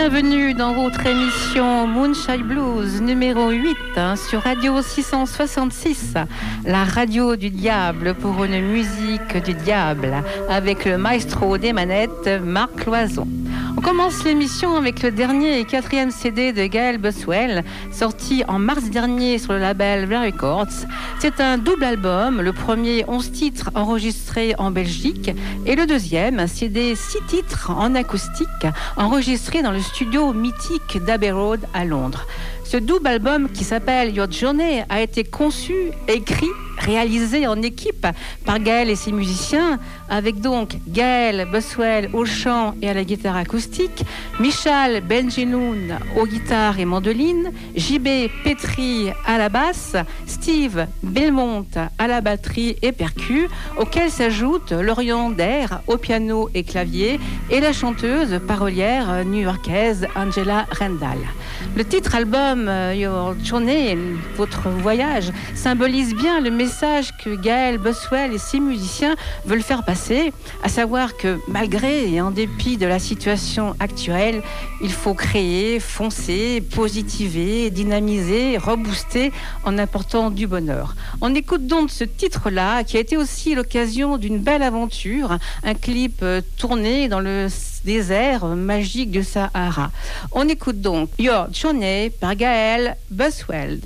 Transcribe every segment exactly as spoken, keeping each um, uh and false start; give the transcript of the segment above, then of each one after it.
bienvenue dans votre émission Moonshine Blues numéro huit hein, sur Radio six cent soixante-six, la radio du diable pour une musique du diable, avec le maestro des manettes, Marc Loison. On commence l'émission avec le dernier et quatrième C D de Gaël Buswell, sorti en mars dernier sur le label Ver Records. C'est un double album, le premier onze titres enregistrés en Belgique et le deuxième un C D six titres en acoustique enregistré dans le studio mythique d'Abbey Road à Londres. Ce double album qui s'appelle Your Journey a été conçu, écrit, réalisé en équipe par Gaël et ses musiciens, avec donc Gaël Buswell au chant et à la guitare acoustique, Michal Benjenoun aux guitares et mandoline, J B Petri à la basse, Steve Belmont à la batterie et percus, auquel s'ajoute Lorian Der au piano et clavier et la chanteuse parolière new-yorkaise Angela Rendal. Le titre album Your Journey, votre voyage, symbolise bien le message que Gaël Buswell et ses musiciens veulent faire passer, à savoir que malgré et en dépit de la situation actuelle, il faut créer, foncer, positiver, dynamiser, rebooster en apportant du bonheur. On écoute donc ce titre-là qui a été aussi l'occasion d'une belle aventure, un clip tourné dans le désert magique du Sahara. On écoute donc Your Journey par Gaël Buswell.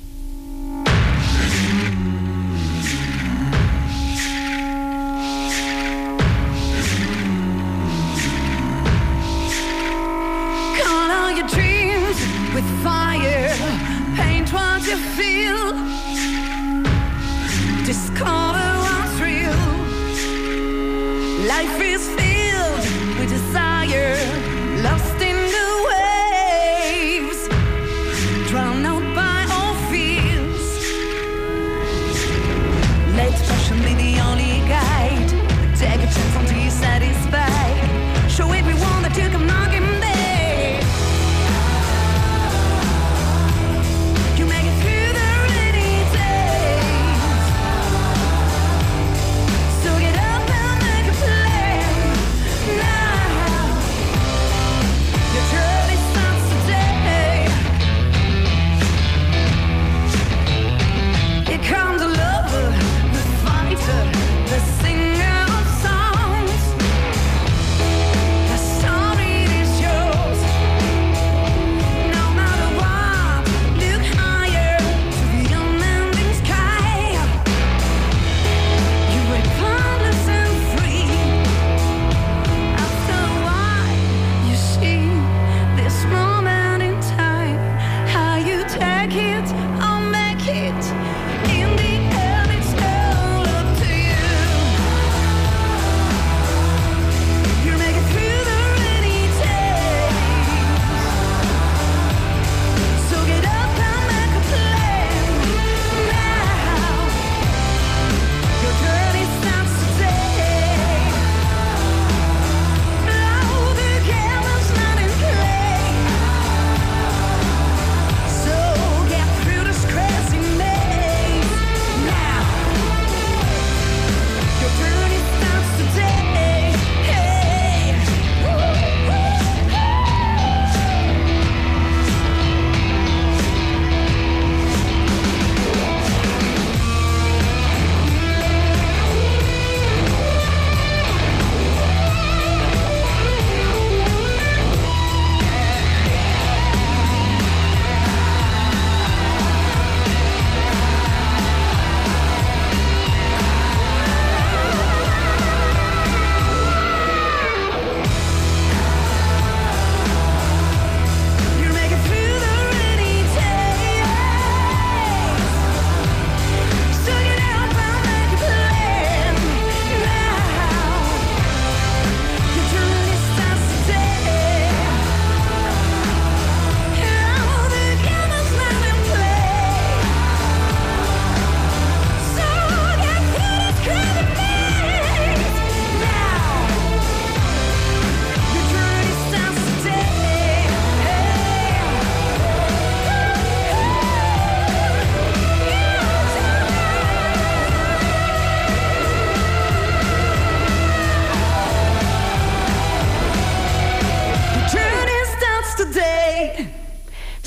With fire, paint what you feel, discover what's real. Life is filled with desire, lost in the waves, drowned out by all fears. Let passion be the only guide, take a chance until you're satisfied. Show everyone that you can knock him there.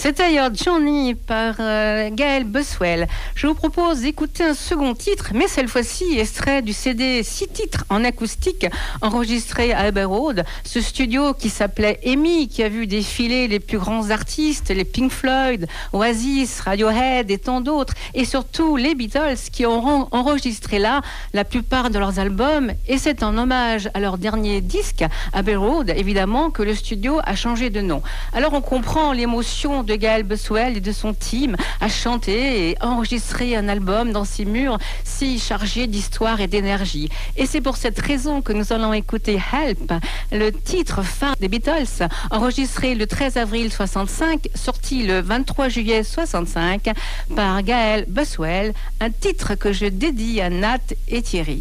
C'était Your Journey par euh, Gaël Buswell. Je vous propose d'écouter un second titre, mais cette fois-ci extrait du C D six titres en acoustique enregistré à Abbey Road, ce studio qui s'appelait EMI, qui a vu défiler les plus grands artistes, les Pink Floyd, Oasis, Radiohead et tant d'autres, et surtout les Beatles qui auront enregistré là la plupart de leurs albums, et c'est en hommage à leur dernier disque, Abbey Road, évidemment, que le studio a changé de nom. Alors on comprend l'émotion de Gaël Buswell et de son team à chanter et enregistrer un album dans ces murs si chargés d'histoire et d'énergie. Et c'est pour cette raison que nous allons écouter Help, le titre phare des Beatles, enregistré le treize avril soixante-cinq, sorti le vingt-trois juillet soixante-cinq par Gaël Buswell, un titre que je dédie à Nat et Thierry.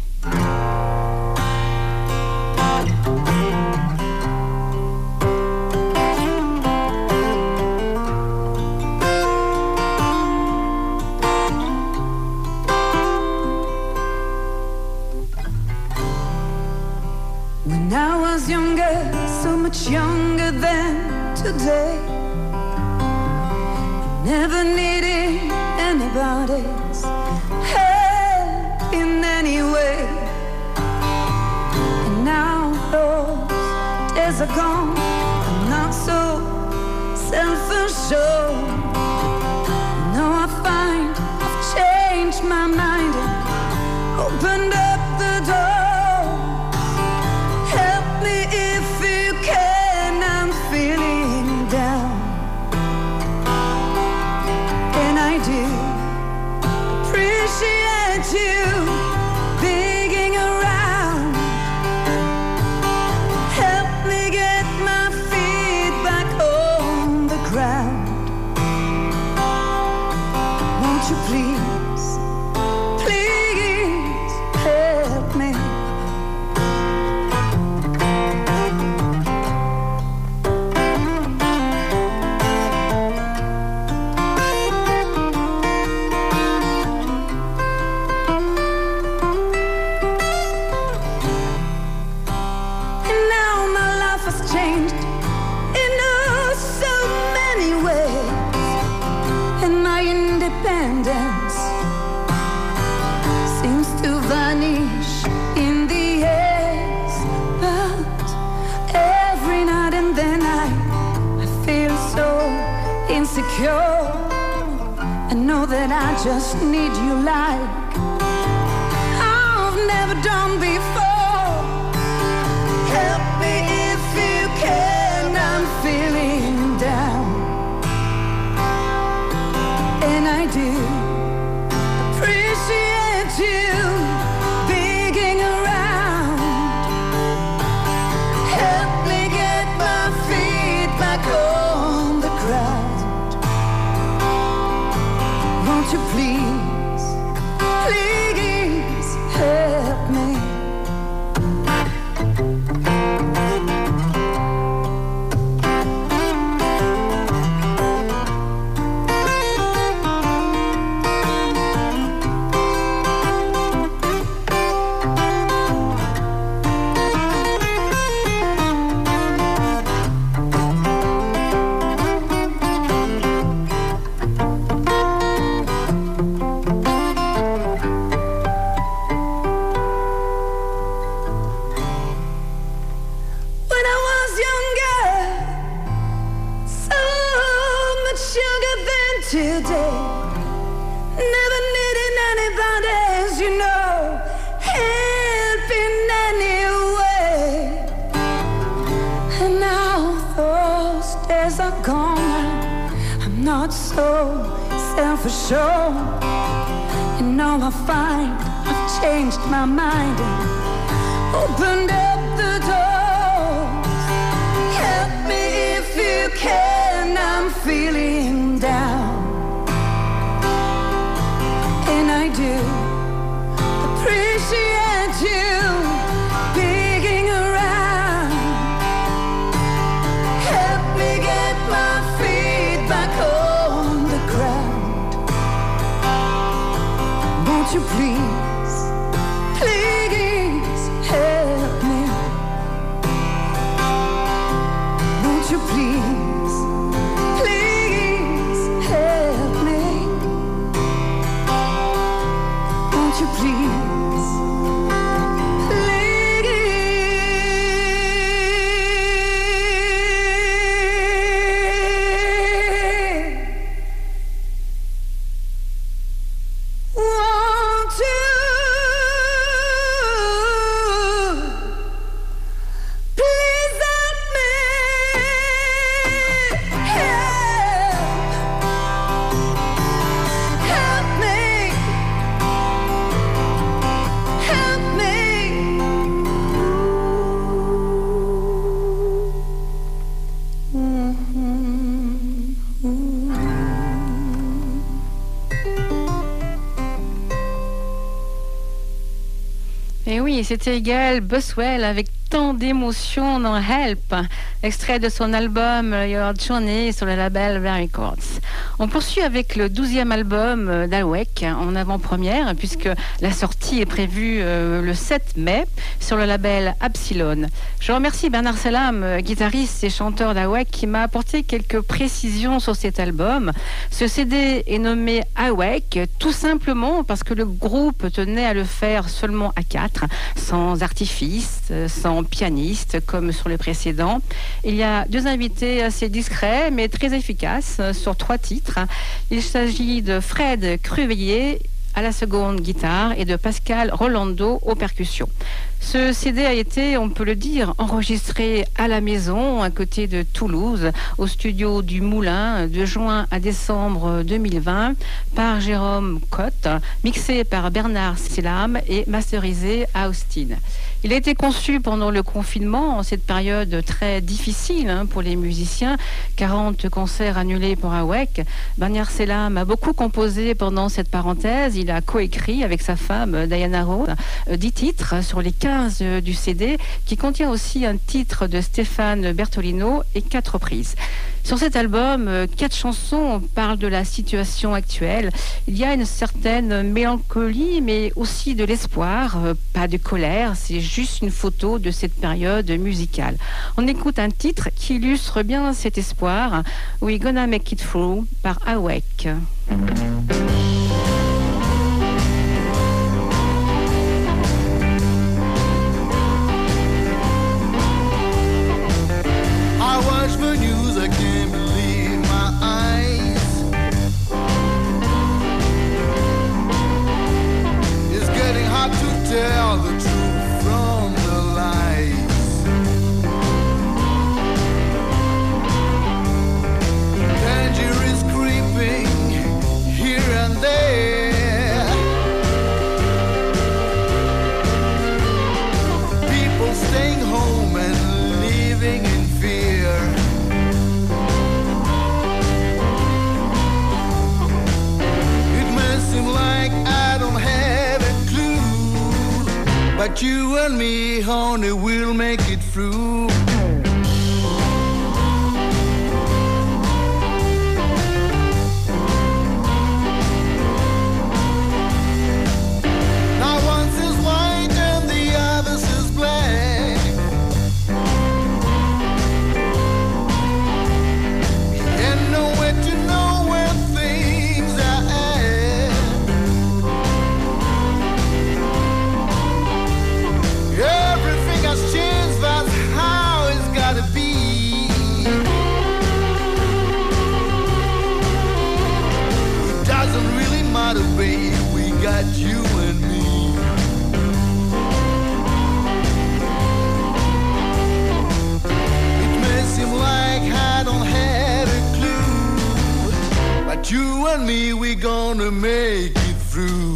When I was younger, so much younger than today, never needed anybody's help in any way. And now those days are gone, I'm not so self-assured. Now I find I've changed my mind and opened up the door. Feeling down, and I do appreciate you digging around. Help me get my feet back on the ground. Won't you please, please help me? Seems to vanish in the air, but every night and then I, I feel so insecure. I know that I just need you like I've never done before. Help me if you can, I'm feeling down, and I do appreciate you digging around. Help me get my feet back on the ground. Won't you please, please help me? Today, never needing anybody, as you know, help in any way. And now those days are gone, I'm not so self-assured. You know I find I've changed my mind and opened up the doors. Help me if you can, I'm feeling down, and I do appreciate you digging around. Help me get my feet back on the ground. Won't you please, please help me? Et oui, c'était Gaël Buswell avec tant d'émotions dans Help, extrait de son album Your Journey sur le label Very Records. On poursuit avec le douzième album d'Awake en avant-première, puisque la sortie est prévue euh, le sept mai sur le label Absilon. Je remercie Bernard Selam, guitariste et chanteur d'Awake, qui m'a apporté quelques précisions sur cet album. Ce C D est nommé Awake tout simplement parce que le groupe tenait à le faire seulement à quatre, sans artifice, sans pianiste comme sur les précédents. Il y a deux invités assez discrets mais très efficaces sur trois titres. Il s'agit de Fred Cruveillet à la seconde guitare et de Pascal Rolando aux percussions. Ce C D a été, on peut le dire, enregistré à la maison, à côté de Toulouse, au studio du Moulin, de juin à décembre deux mille vingt, par Jérôme Cotte, mixé par Bernard Selam et masterisé à Austin. Il a été conçu pendant le confinement, en cette période très difficile hein, pour les musiciens, quarante concerts annulés pour Awake. Bernard Selam a beaucoup composé pendant cette parenthèse. Il a coécrit avec sa femme Diana Rose dix titres sur les quinze du C D, qui contient aussi un titre de Stéphane Bertolino et quatre reprises. Sur cet album, quatre chansons parlent de la situation actuelle. Il y a une certaine mélancolie, mais aussi de l'espoir, pas de colère. C'est juste une photo de cette période musicale. On écoute un titre qui illustre bien cet espoir. We Gonna Make It Through par Awake. The news, I can't believe my eyes. It's getting hard to tell the truth from the lies. Danger is creeping here and there. People staying home and living in fear. Like I don't have a clue, but you and me, honey, we'll make it through. Now one is white and the other is black. And nowhere to know where things are at. Everything has changed, that's how it's gotta be. It doesn't really matter, babe, we got you and me. It may seem like I don't have a clue, but you and me, we gonna make it through.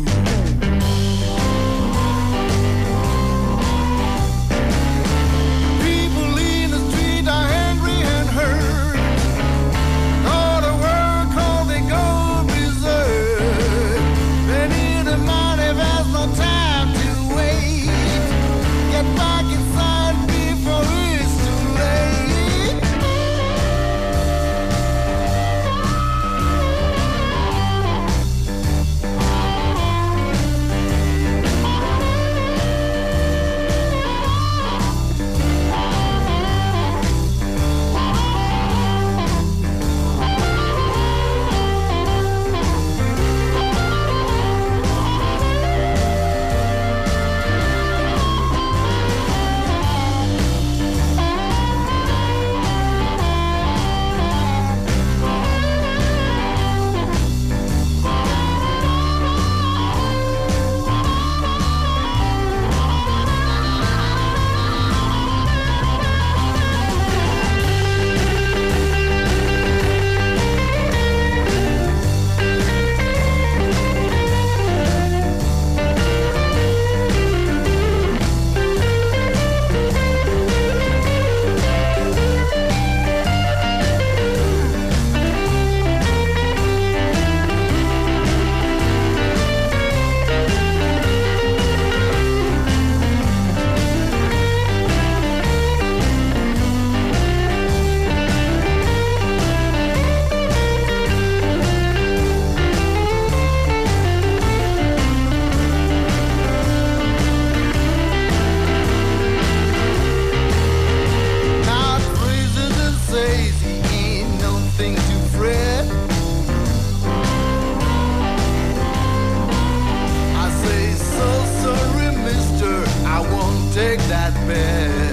that bad.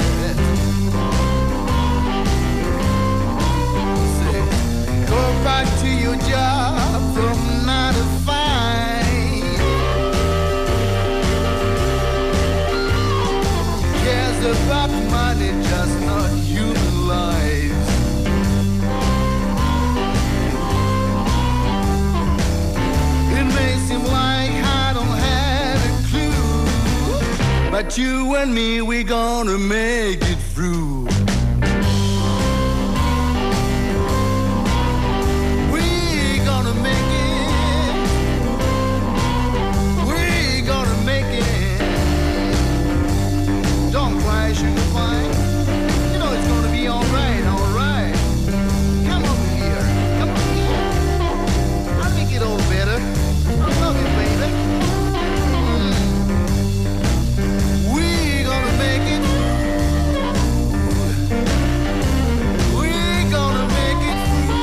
Say, go back to your job from nine to five. Cares about money, just not human lives. It may seem like I don't have a clue, but you and me, we gonna make it through. We gonna make it. We gonna make it. Don't cry, sugar pie. You know it's gonna be alright, alright. Come over here. Come over here. I'll make it all better. I love you, baby. Mm. We gonna make it. We gonna make it.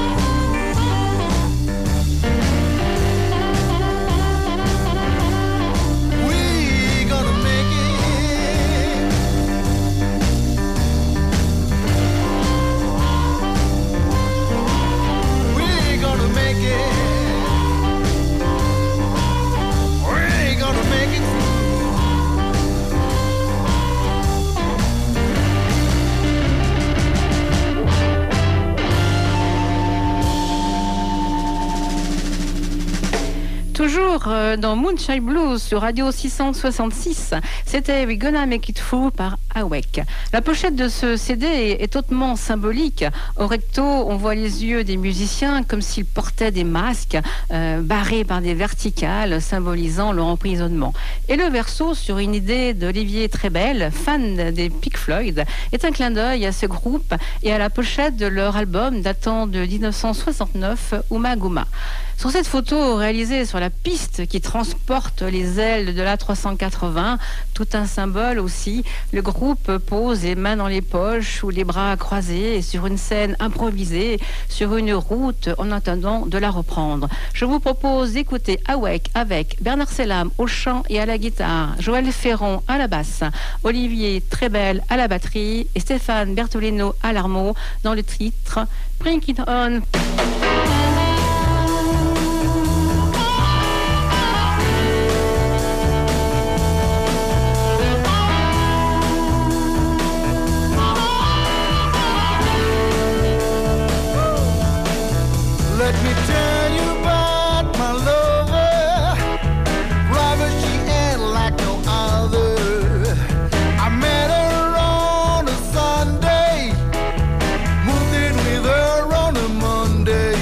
We gonna make it. We gonna make it. We gonna make it. Toujours euh, dans Moonshine Blues sur Radio six cent soixante-six, c'était We Gonna Make It Through par Awake. La pochette de ce C D est, est hautement symbolique. Au recto, on voit les yeux des musiciens comme s'ils portaient des masques euh, barrés par des verticales symbolisant leur emprisonnement. Et le verso, sur une idée d'Olivier Trebel, fan des Pink Floyd, est un clin d'œil à ce groupe et à la pochette de leur album datant de dix-neuf cent soixante-neuf, Uma Guma. Sur cette photo réalisée sur la piste qui transporte les ailes de l'A trois cent quatre-vingts, tout un symbole aussi, le groupe pose les mains dans les poches ou les bras croisés sur une scène improvisée, sur une route en attendant de la reprendre. Je vous propose d'écouter Awake avec Bernard Selam au chant et à la guitare, Joël Ferron à la basse, Olivier Trebel à la batterie et Stéphane Bertolino à l'harmo dans le titre Bring It On. Let me tell you about my lover. Brother, she ain't like no other. I met her on a Sunday, moved in with her on a Monday.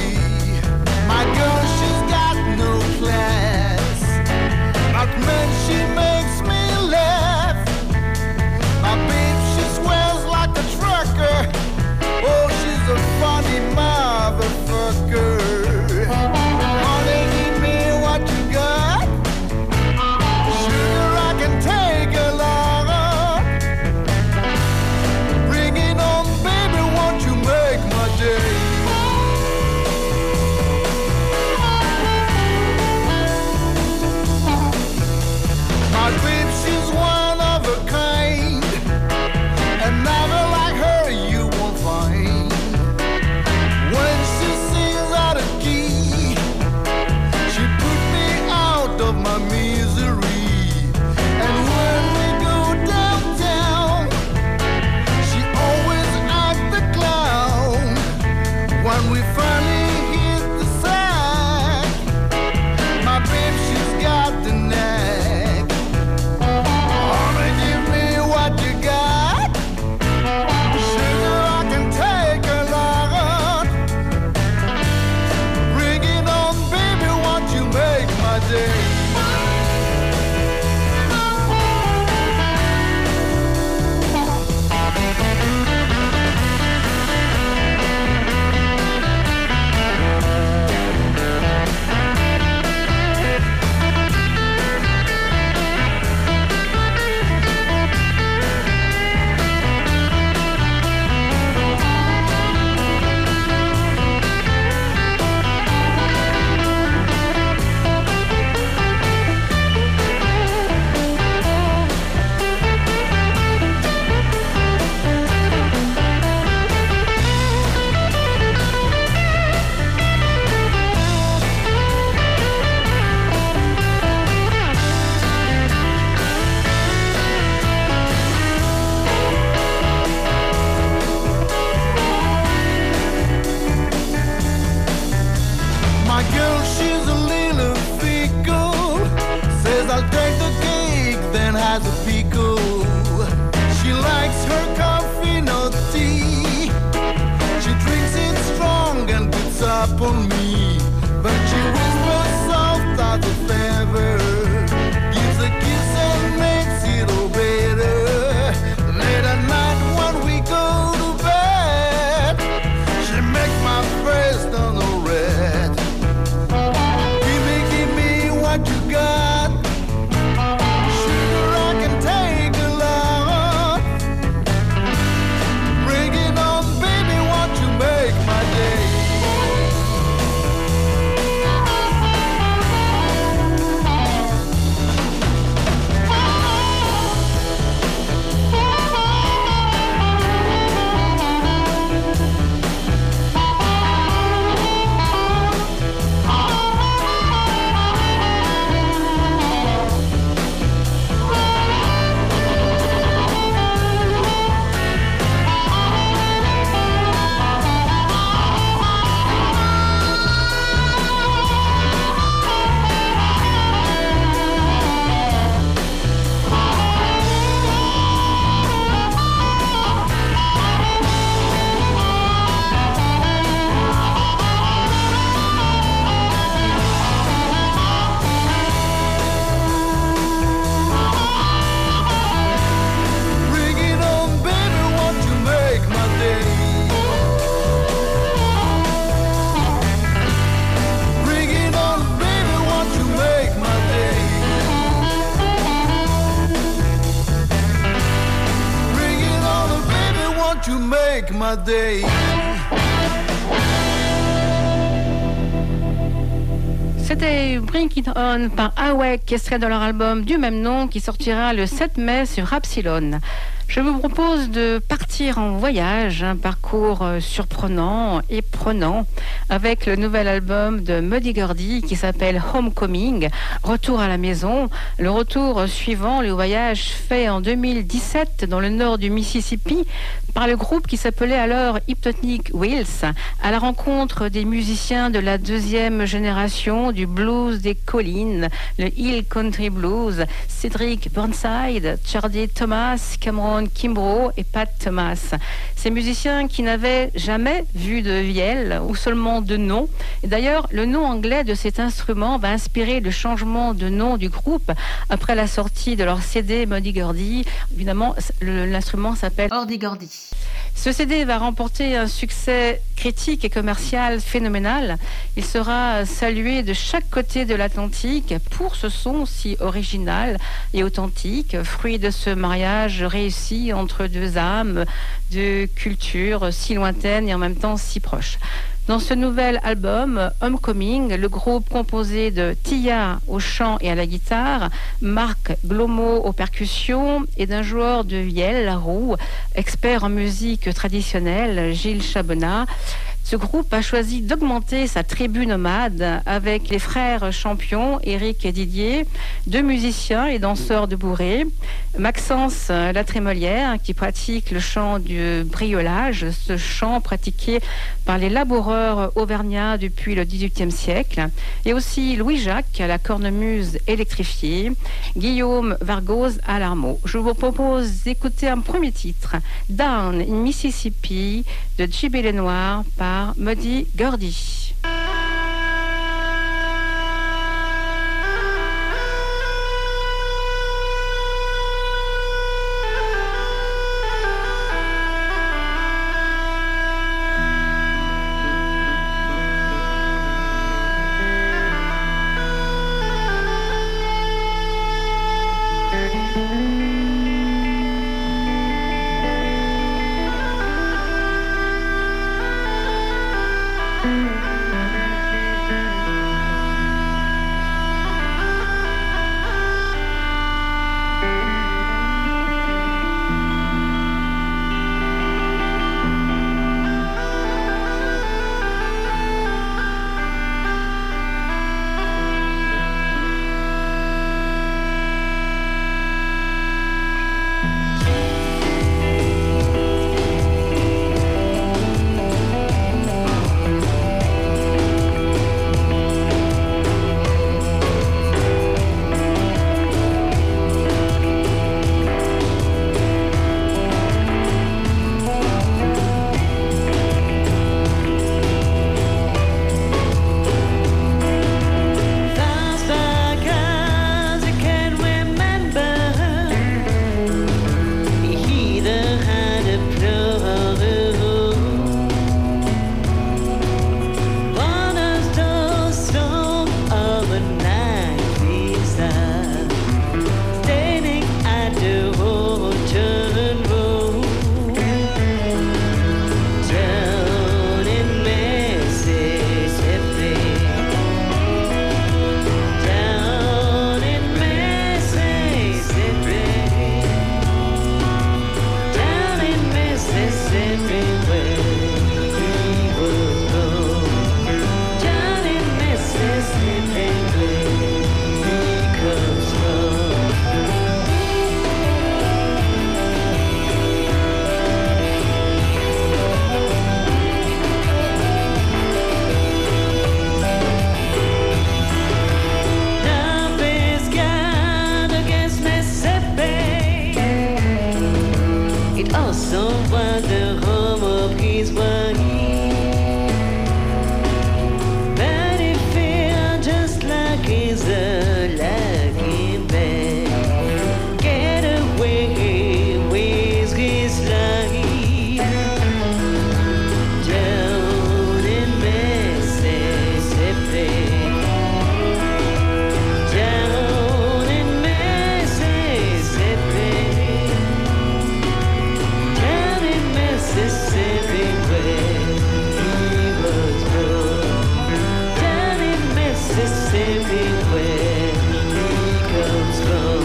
likes her coffee, no tea. She drinks it strong and puts up on me. But she whispers soft as a feather, gives a kiss and makes it all better. Late at night when we go to bed, she makes my face turn all red. Give me, give me what you got. Sugar, I can take a lot. Bring it on, baby, won't you make my day? My day. C'était Bring It On par Awake, extrait de leur album du même nom qui sortira le sept mai sur Absilon. Je vous propose de partir en voyage, un parcours surprenant et prenant, avec le nouvel album de Muddy Gordy qui s'appelle Homecoming, Retour à la maison. Le retour suivant le voyage fait en deux mille dix-sept dans le nord du Mississippi par le groupe qui s'appelait alors Hypnotic Wheels, à la rencontre des musiciens de la deuxième génération du blues des collines, le Hill Country Blues, Cedric Burnside, Charlie Thomas, Cameron Kimbrough et Pat Thomas. Ces musiciens qui n'avaient jamais vu de vielle ou seulement de nom. Et d'ailleurs, le nom anglais de cet instrument va inspirer le changement de nom du groupe après la sortie de leur C D Muddy Gordy. Évidemment, le, l'instrument s'appelle Ordy Gordy. Ce C D va remporter un succès critique et commercial phénoménal. Il sera salué de chaque côté de l'Atlantique pour ce son si original et authentique, fruit de ce mariage réussi entre deux âmes, de cultures si lointaines et en même temps si proches. Dans ce nouvel album, Homecoming, le groupe composé de Tia au chant et à la guitare, Marc Glomo aux percussions et d'un joueur de vielle, la roue, expert en musique traditionnelle, Gilles Chabonat. Ce groupe a choisi d'augmenter sa tribu nomade avec les frères champions, Éric et Didier, deux musiciens et danseurs de bourrée, Maxence Latrémolière qui pratique le chant du briolage, ce chant pratiqué par les laboureurs auvergnats depuis le dix-huitième siècle, et aussi Louis-Jacques à la cornemuse électrifiée, Guillaume Vargose à l'armeau. Je vous propose d'écouter un premier titre, Down in Mississippi de J B Lenoir par Muddy Gordy. Thank you. Oh, someone the home of his wife. But it feels just like he's a lucky man. Get away with his life. Down in Mississippi. Down in Mississippi. Down in Mississippi where he was born. Down in Mississippi where he comes from.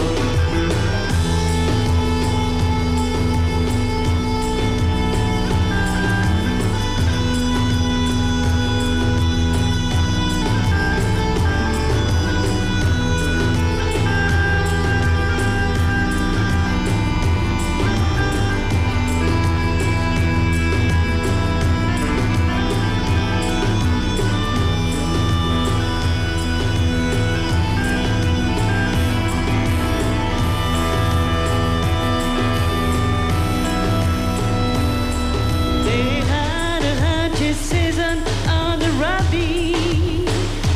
They had a hunting season on the rabbit.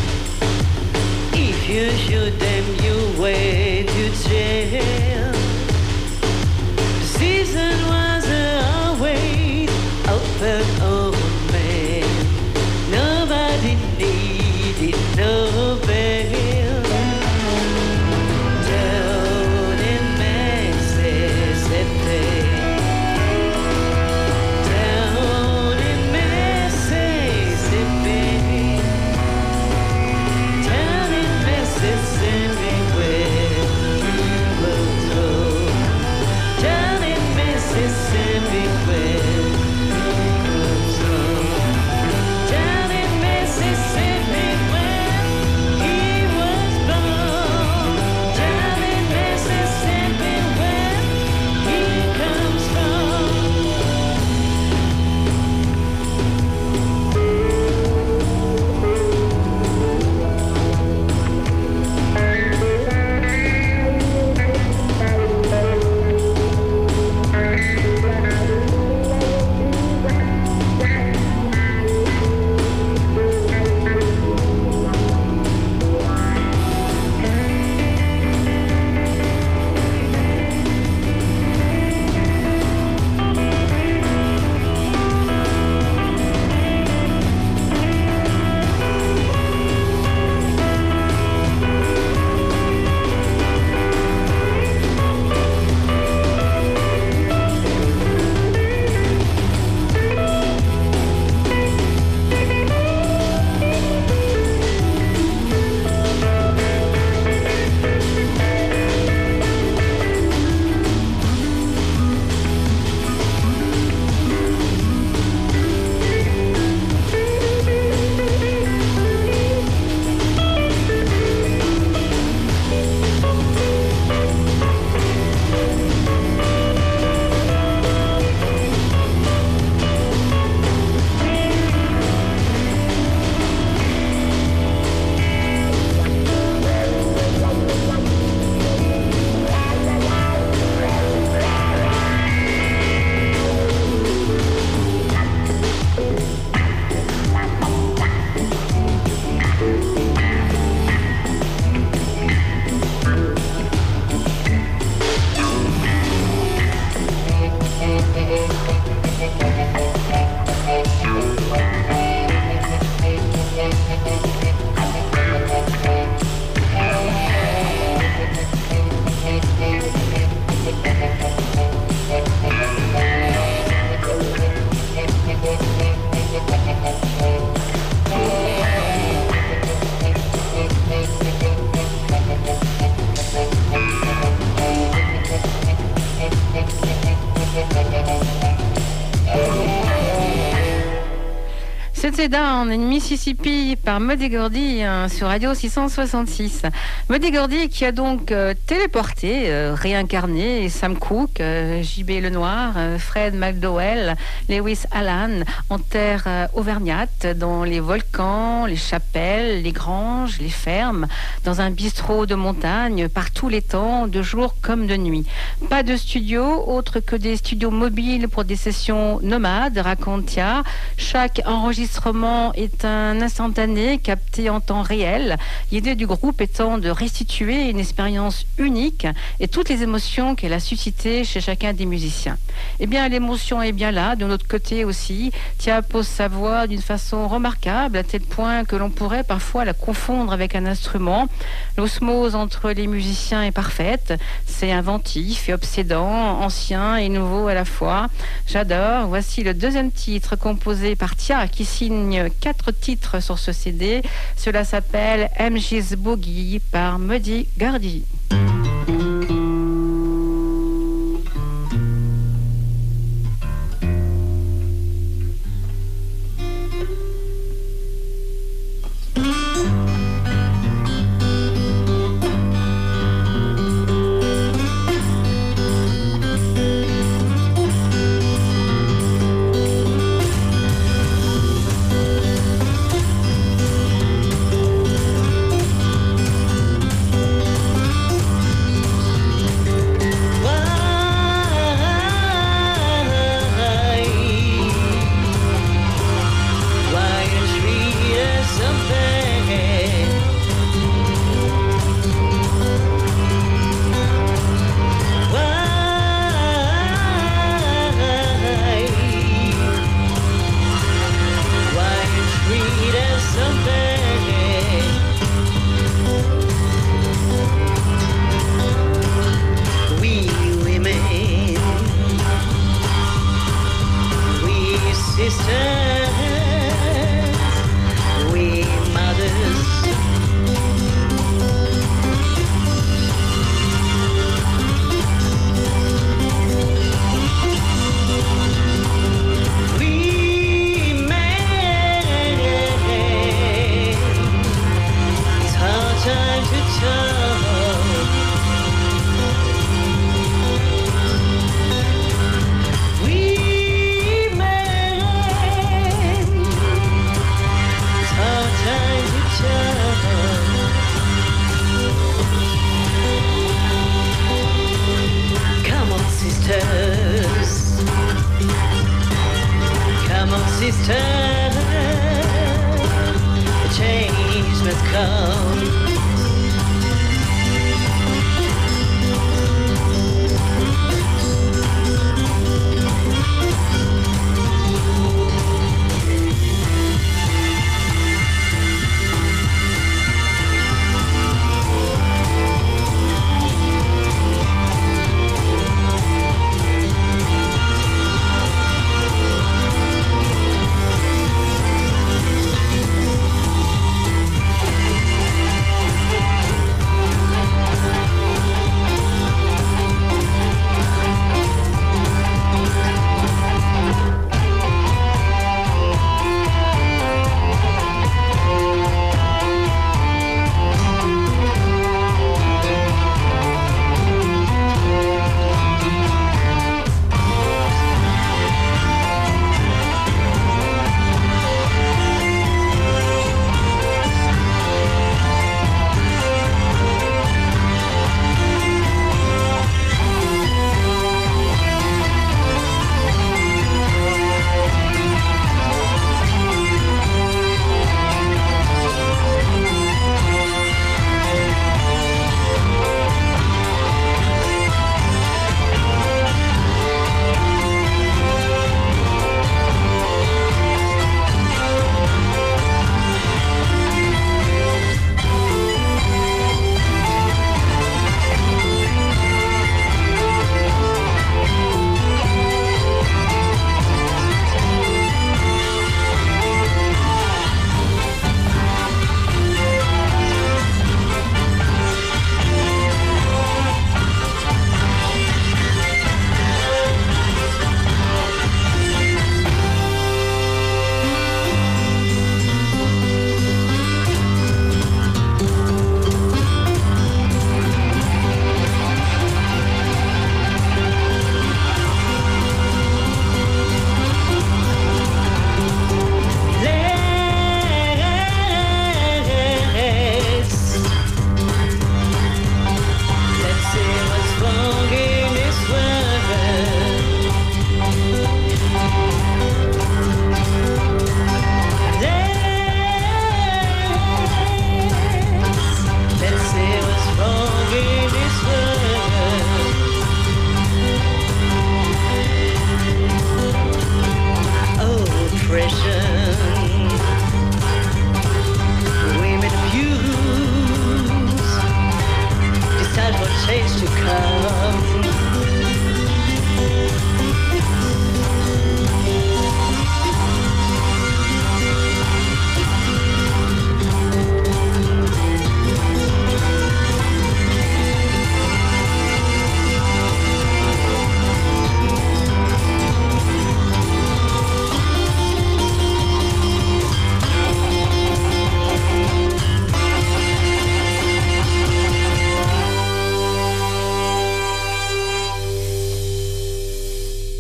If you shoot them, you wait to jail. The season was always open, oh man. Nobody needed no bail. Down in Mississippi. Down in Mississippi. Down in Mississippi where he was C'était Down in Mississippi par Muddy Gordy hein, sur Radio six cent soixante-six. Muddy Gordy qui a donc euh, téléporté, euh, réincarné Sam Cooke, euh, J B Lenoir, euh, Fred McDowell, Lewis Allan en terre euh, auvergnate, dans les volcans, les chapelles, les granges, les fermes, dans un bistrot de montagne, par tous les temps, de jour comme de nuit. Pas de studio, autre que des studios mobiles pour des sessions nomades, raconte Tia. Chaque enregistrement est un instantané capté en temps réel. L'idée du groupe étant de restituer une expérience unique et toutes les émotions qu'elle a suscitées chez chacun des musiciens. Eh bien, l'émotion est bien là, de notre côté aussi. Tia pose sa voix d'une façon remarquable, à tel point que l'on pourrait parfois la confondre avec un instrument. L'osmose entre les musiciens est parfaite. C'est inventif et obsédant, ancien et nouveau à la fois. J'adore. Voici le deuxième titre composé par Tia qui signe quatre titres sur ce C D. Cela s'appelle M G's Boogie par Muddy Gordy.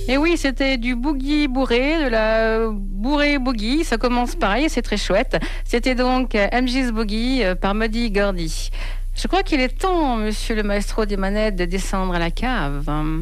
Et oui, c'était du boogie bourré, de la bourré boogie. Ça commence pareil, c'est très chouette. C'était donc M G's Boogie par Muddy Gordy. Je crois qu'il est temps, monsieur le maestro des manettes, de descendre à la cave.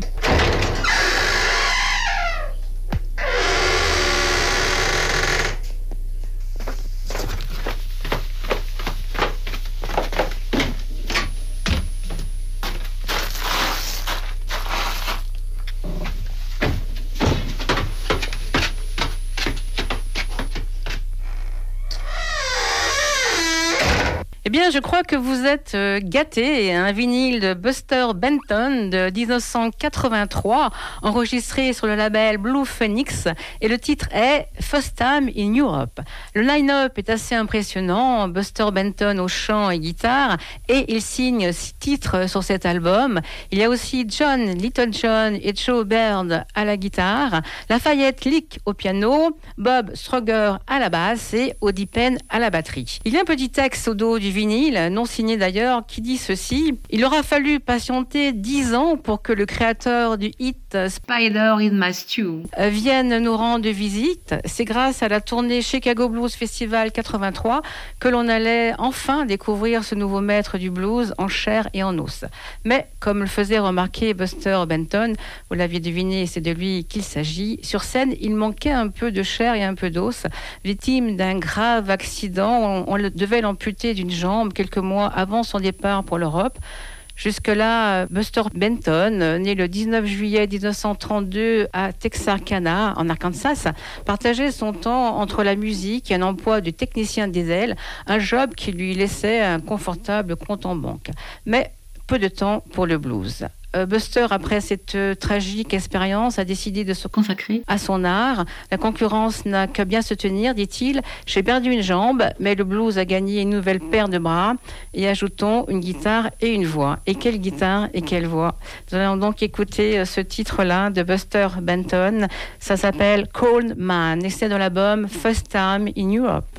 Eh bien, je crois que vous êtes euh, gâtés. Un vinyle de Buster Benton de dix-neuf cent quatre-vingt-trois, enregistré sur le label Blue Phoenix, et le titre est First Time in Europe. Le line-up est assez impressionnant. Buster Benton au chant et guitare, et il signe six titres sur cet album. Il y a aussi John Little John et Joe Baird à la guitare, Lafayette Lick au piano, Bob Strugger à la basse et Odie Penn à la batterie. Il y a un petit texte au dos du vinyle, non signé d'ailleurs, qui dit ceci: il aura fallu patienter dix ans pour que le créateur du hit Spider in My Stew vienne nous rendre visite. C'est grâce à la tournée Chicago Blues Festival quatre-vingt-trois que l'on allait enfin découvrir ce nouveau maître du blues en chair et en os. Mais comme le faisait remarquer Buster Benton, vous l'aviez deviné, c'est de lui qu'il s'agit, sur scène il manquait un peu de chair et un peu d'os. Victime d'un grave accident, on, on devait l'amputer d'une jambe quelques mois avant son départ pour l'Europe. Jusque-là, Buster Benton, né le dix-neuf juillet mille neuf cent trente-deux à Texarkana, en Arkansas, partageait son temps entre la musique et un emploi de technicien diesel, un job qui lui laissait un confortable compte en banque. Mais peu de temps pour le blues. Buster, après cette euh, tragique expérience, a décidé de se consacrer à son art. La concurrence n'a qu'à bien se tenir, dit-il. J'ai perdu une jambe, mais le blues a gagné une nouvelle paire de bras. Et ajoutons une guitare et une voix. Et quelle guitare et quelle voix. Nous allons donc écouter euh, ce titre-là de Buster Benton. Ça s'appelle Cold Man, et c'est dans l'album First Time in Europe.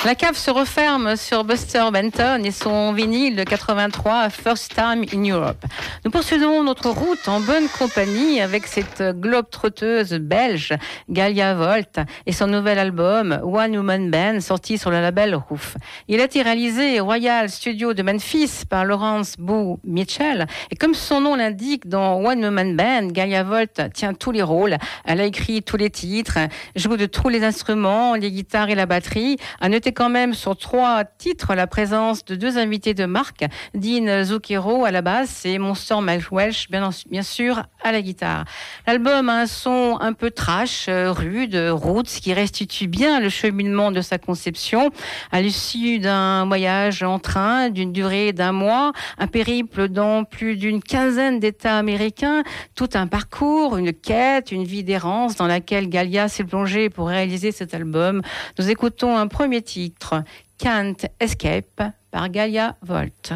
La cave se referme sur Buster Benton et son vinyle de quatre-vingt-trois, First Time in Europe. Nous poursuivons notre route en bonne compagnie avec cette globe-trotteuse belge, Galia Volt, et son nouvel album, One Woman Band, sorti sur le label Roof. Il a été réalisé au Royal Studio de Memphis par Lawrence Boo Mitchell. Et comme son nom l'indique, dans One Woman Band, Galia Volt tient tous les rôles. Elle a écrit tous les titres, joue de tous les instruments, les guitares et la batterie. À noter quand même sur trois titres la présence de deux invités de marque, Dean Zucchero à la basse et Monster Mike Welch, bien, bien sûr, à la guitare. L'album a un son un peu trash, rude, roots, qui restitue bien le cheminement de sa conception. À l'issue d'un voyage en train d'une durée d'un mois, un périple dans plus d'une quinzaine d'États américains, tout un parcours, une quête, une vie d'errance dans laquelle Galia s'est plongée pour réaliser cet album. Nous écoutons un premier titre, Can't Escape, par Galia Volt.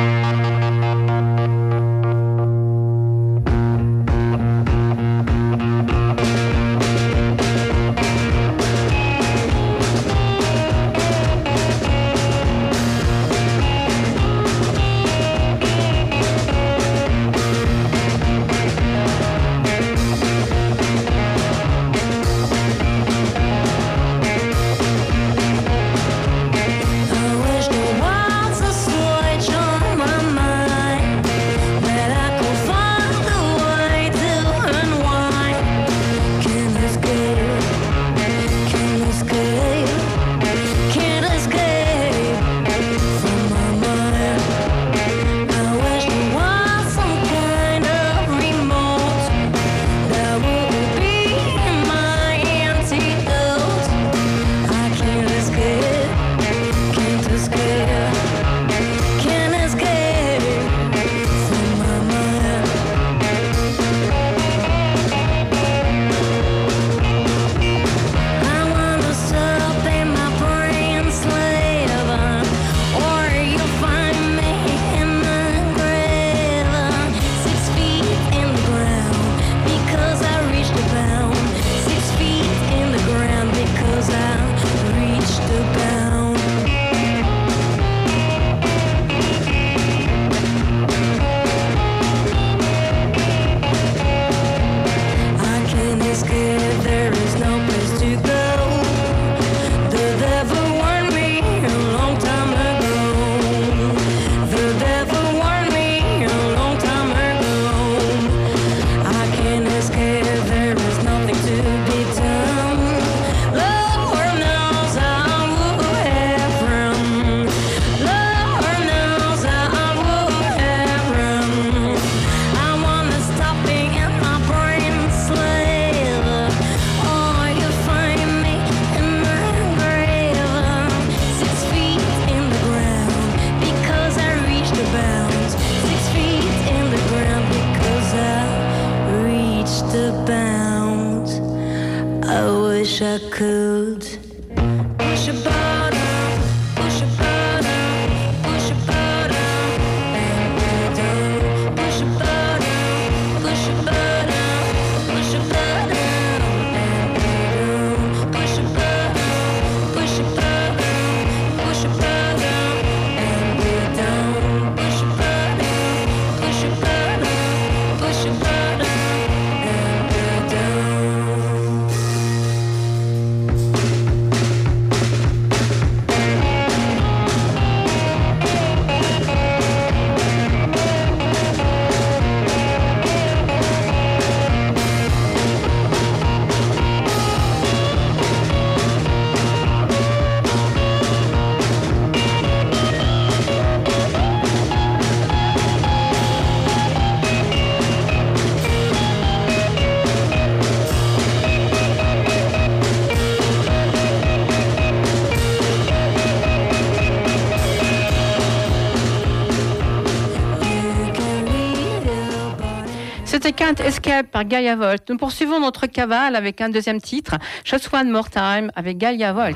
C'était Can't Escape par Galia Volt. Nous poursuivons notre cavale avec un deuxième titre, Just One More Time avec Galia Volt.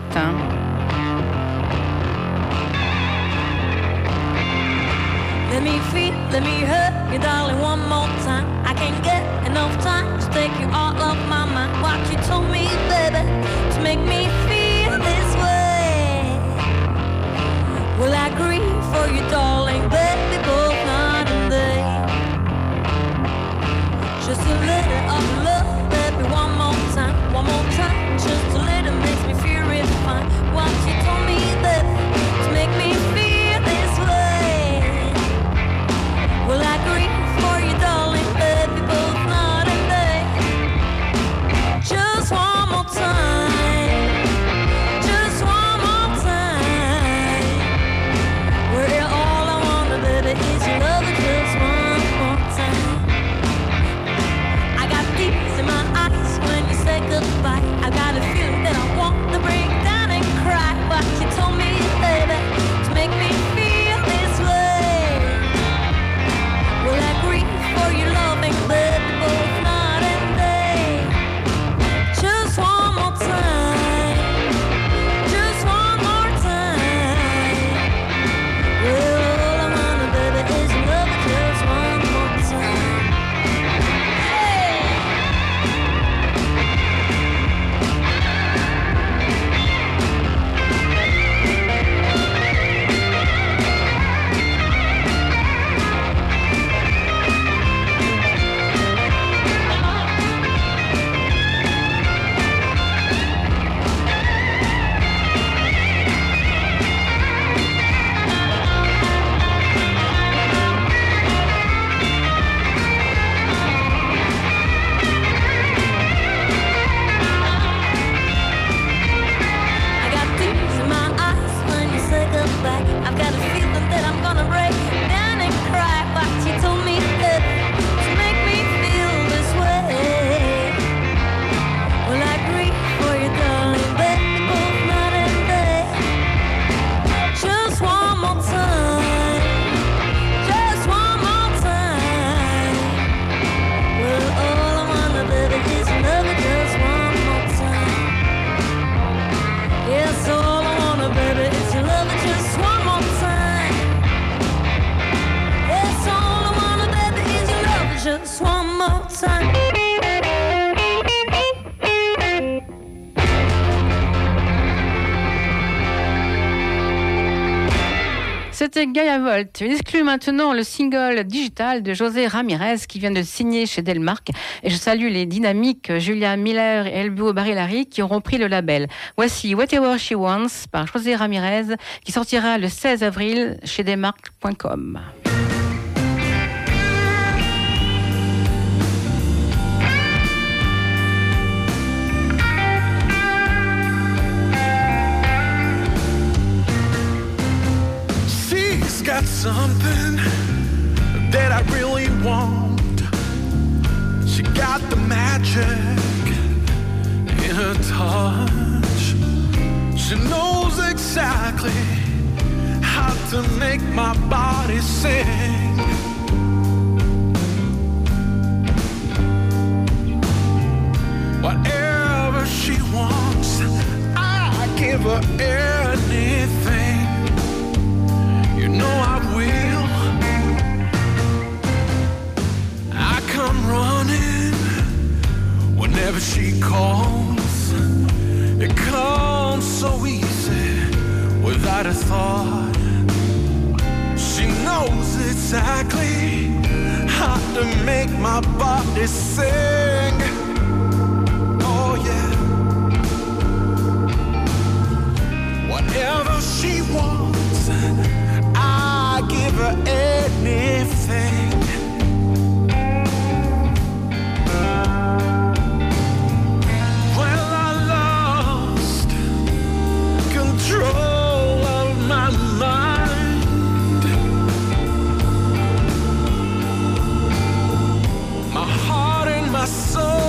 Let me feel, let me hurt you, darling, one more time. I can't get enough time to take you all off my mind. What you told me, baby, to make me feel this way. Will I grieve for you, darling, baby, both night and day? Just a little of love, baby, one more time, one more time. Just a little makes me feel real fine. What you told me, baby, to make me feel this way. Will I grieve for you, darling, baby, both night and day? Just one more time, just one more time. Where all I want, baby, is your love, just one more time. I got tears in my eyes when you say goodbye. I got a feeling that I want to break down and cry. What you told me, baby, to make me feel this way. Will I grieve for your loving, baby, both night and day? Just one more time, just one more time. Well, all I want, baby, is your love, just one more time. Hey! I got tears in my eyes when you say goodbye. I've got a feeling that I'm gonna break down and cry. But you told me, baby, to make me feel this way. Will I grieve for you, darling, baby, both night and day? Just one more time, just one more time. Well, all I want, baby, is your love, just one more time. Yes, all I want, baby, is your love, just one more time. Yes, all I want, baby, is your love, just one more time. C'était Gaia Volt. Il exclut maintenant le single digital de José Ramirez qui vient de signer chez Delmark. Et je salue les dynamiques Julia Miller et Elbo Barilari qui auront pris le label. Voici Whatever She Wants par José Ramirez qui sortira le seize avril chez Delmark point com. She's got something that I really want. She got the magic in her touch. She knows exactly how to make my body sing. Whatever she wants, I give her anything. You know I will. I come running whenever she calls. It comes so easy without a thought. She knows exactly how to make my body sing. Oh yeah. Whatever she wants, I give her anything. Well, I lost control of my mind. My heart and my soul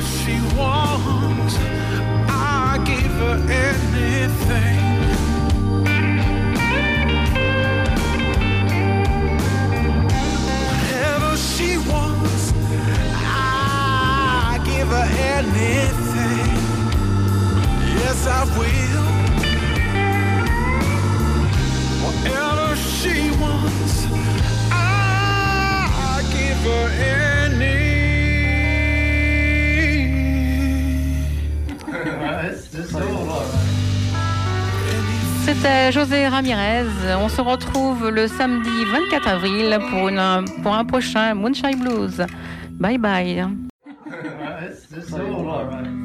she wants, I give her anything. Whatever she wants, I give her anything. Yes, I will. Whatever she wants, I give her any. C'était José Ramirez. On se retrouve le samedi vingt-quatre avril pour, une, pour un prochain Moonshine Blues. Bye bye. It's just so all right.